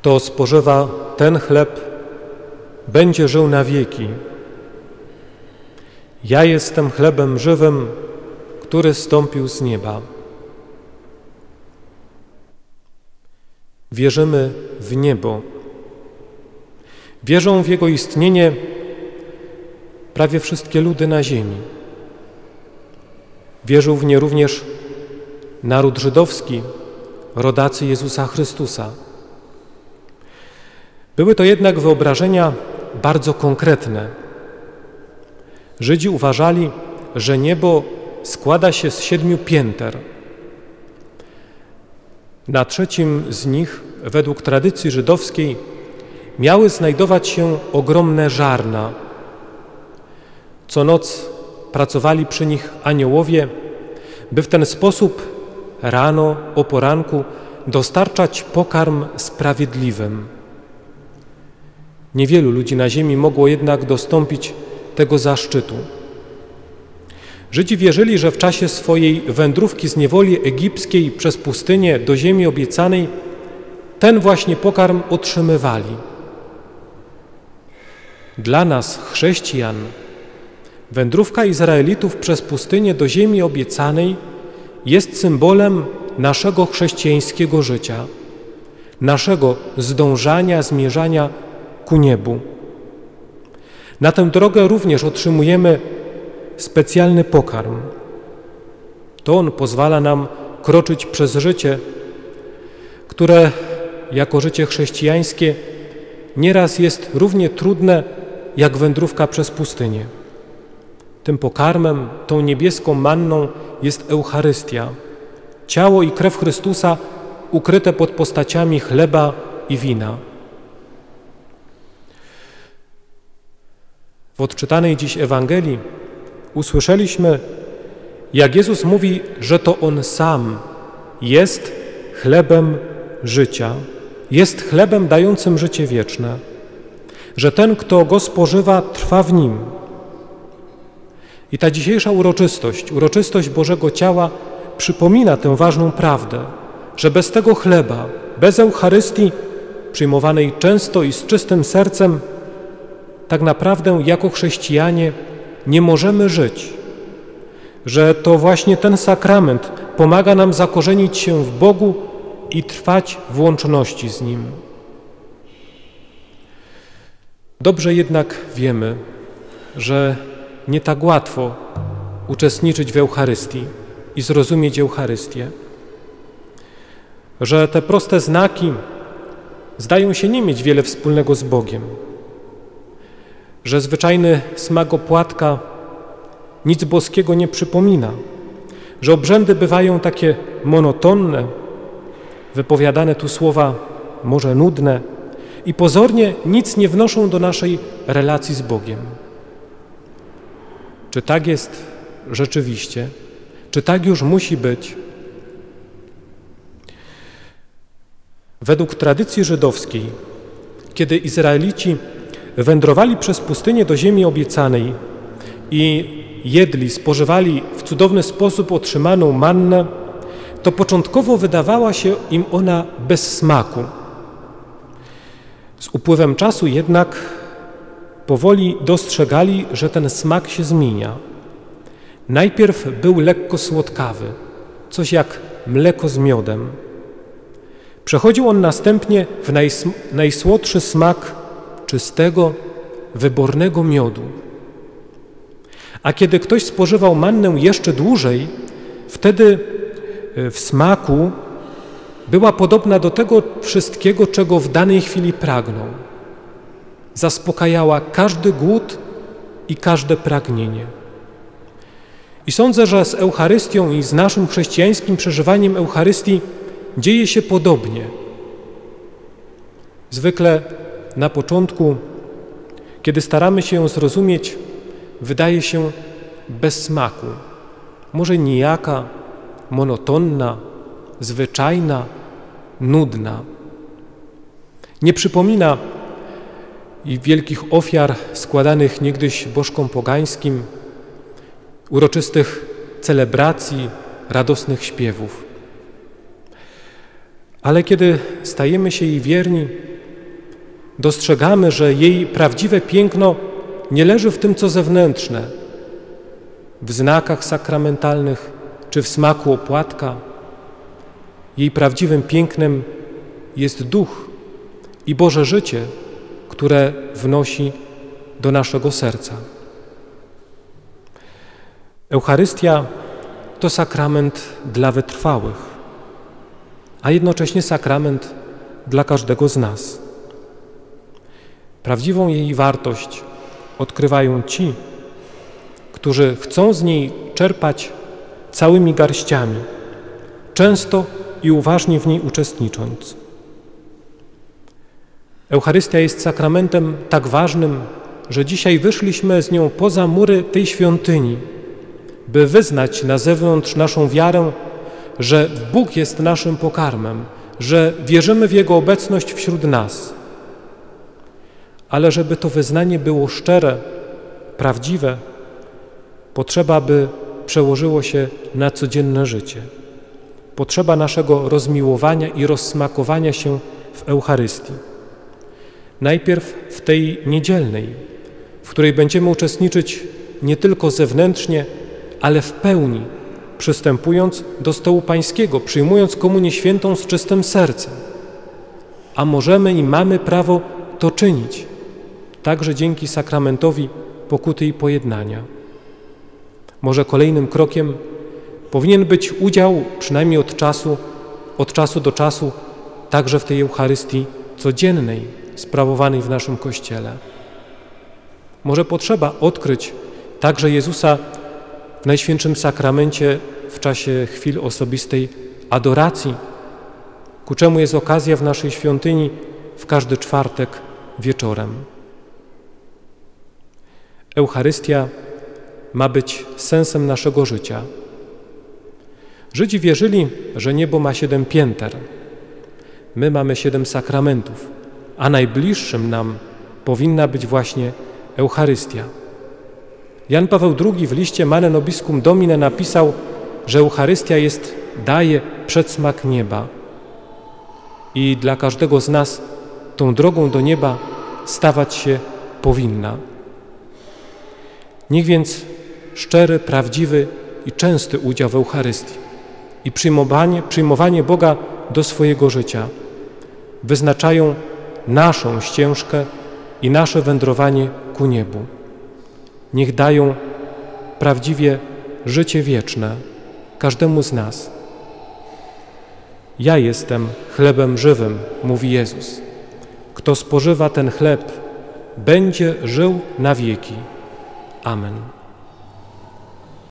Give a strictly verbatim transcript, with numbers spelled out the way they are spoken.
Kto spożywa ten chleb, będzie żył na wieki. Ja jestem chlebem żywym, który zstąpił z nieba. Wierzymy w niebo. Wierzą w Jego istnienie prawie wszystkie ludy na ziemi. Wierzył w nie również naród żydowski, rodacy Jezusa Chrystusa. Były to jednak wyobrażenia bardzo konkretne. Żydzi uważali, że niebo składa się z siedmiu pięter. Na trzecim z nich, według tradycji żydowskiej, miały znajdować się ogromne żarna. Co noc pracowali przy nich aniołowie, by w ten sposób rano, o poranku dostarczać pokarm sprawiedliwym. Niewielu ludzi na ziemi mogło jednak dostąpić tego zaszczytu. Żydzi wierzyli, że w czasie swojej wędrówki z niewoli egipskiej przez pustynię do ziemi obiecanej ten właśnie pokarm otrzymywali. Dla nas, chrześcijan, wędrówka Izraelitów przez pustynię do ziemi obiecanej jest symbolem naszego chrześcijańskiego życia, naszego zdążania, zmierzania ku niebu. Na tę drogę również otrzymujemy specjalny pokarm. To on pozwala nam kroczyć przez życie, które jako życie chrześcijańskie nieraz jest równie trudne jak wędrówka przez pustynię. Tym pokarmem, tą niebieską manną jest Eucharystia, ciało i krew Chrystusa ukryte pod postaciami chleba i wina. W odczytanej dziś Ewangelii usłyszeliśmy, jak Jezus mówi, że to On sam jest chlebem życia, jest chlebem dającym życie wieczne, że ten, kto Go spożywa, trwa w Nim. I ta dzisiejsza uroczystość, uroczystość Bożego Ciała przypomina tę ważną prawdę, że bez tego chleba, bez Eucharystii, przyjmowanej często i z czystym sercem, tak naprawdę jako chrześcijanie nie możemy żyć, że to właśnie ten sakrament pomaga nam zakorzenić się w Bogu i trwać w łączności z Nim. Dobrze jednak wiemy, że nie tak łatwo uczestniczyć w Eucharystii i zrozumieć Eucharystię, że te proste znaki zdają się nie mieć wiele wspólnego z Bogiem, że zwyczajny smak opłatka nic boskiego nie przypomina, że obrzędy bywają takie monotonne, wypowiadane tu słowa może nudne i pozornie nic nie wnoszą do naszej relacji z Bogiem. Czy tak jest rzeczywiście? Czy tak już musi być? Według tradycji żydowskiej, kiedy Izraelici wędrowali przez pustynię do ziemi obiecanej i jedli, spożywali w cudowny sposób otrzymaną mannę, to początkowo wydawała się im ona bez smaku. Z upływem czasu jednak powoli dostrzegali, że ten smak się zmienia. Najpierw był lekko słodkawy, coś jak mleko z miodem. Przechodził on następnie w najsm- najsłodszy smak czystego, wybornego miodu. A kiedy ktoś spożywał mannę jeszcze dłużej, wtedy w smaku była podobna do tego wszystkiego, czego w danej chwili pragnął. Zaspokajała każdy głód i każde pragnienie. I sądzę, że z Eucharystią i z naszym chrześcijańskim przeżywaniem Eucharystii dzieje się podobnie. Zwykle na początku, kiedy staramy się ją zrozumieć, wydaje się bez smaku, może nijaka, monotonna, zwyczajna, nudna. Nie przypomina i wielkich ofiar składanych niegdyś bożkom pogańskim, uroczystych celebracji, radosnych śpiewów. Ale kiedy stajemy się jej wierni, Dostrzegamy, że jej prawdziwe piękno nie leży w tym, co zewnętrzne, w znakach sakramentalnych czy w smaku opłatka. Jej prawdziwym pięknem jest duch i Boże życie, które wnosi do naszego serca. Eucharystia to sakrament dla wytrwałych, a jednocześnie sakrament dla każdego z nas. Prawdziwą jej wartość odkrywają ci, którzy chcą z niej czerpać całymi garściami, często i uważnie w niej uczestnicząc. Eucharystia jest sakramentem tak ważnym, że dzisiaj wyszliśmy z nią poza mury tej świątyni, by wyznać na zewnątrz naszą wiarę, że Bóg jest naszym pokarmem, że wierzymy w Jego obecność wśród nas. Ale żeby to wyznanie było szczere, prawdziwe, potrzeba, by przełożyło się na codzienne życie. Potrzeba naszego rozmiłowania i rozsmakowania się w Eucharystii. Najpierw w tej niedzielnej, w której będziemy uczestniczyć nie tylko zewnętrznie, ale w pełni, przystępując do stołu Pańskiego, przyjmując Komunię Świętą z czystym sercem. A możemy i mamy prawo to czynić, także dzięki sakramentowi pokuty i pojednania. Może kolejnym krokiem powinien być udział, przynajmniej od czasu, od czasu do czasu, także w tej Eucharystii codziennej, sprawowanej w naszym Kościele. Może potrzeba odkryć także Jezusa w Najświętszym Sakramencie w czasie chwil osobistej adoracji, ku czemu jest okazja w naszej świątyni w każdy czwartek wieczorem. Eucharystia ma być sensem naszego życia. Żydzi wierzyli, że niebo ma siedem pięter. My mamy siedem sakramentów, a najbliższym nam powinna być właśnie Eucharystia. Jan Paweł drugi w liście Mane Nobiscum Domine napisał, że Eucharystia jest, daje przedsmak nieba. I dla każdego z nas tą drogą do nieba stawać się powinna. Niech więc szczery, prawdziwy i częsty udział w Eucharystii i przyjmowanie, przyjmowanie Boga do swojego życia wyznaczają naszą ścieżkę i nasze wędrowanie ku niebu. Niech dają prawdziwie życie wieczne każdemu z nas. Ja jestem chlebem żywym, mówi Jezus. Kto spożywa ten chleb, będzie żył na wieki. Amen.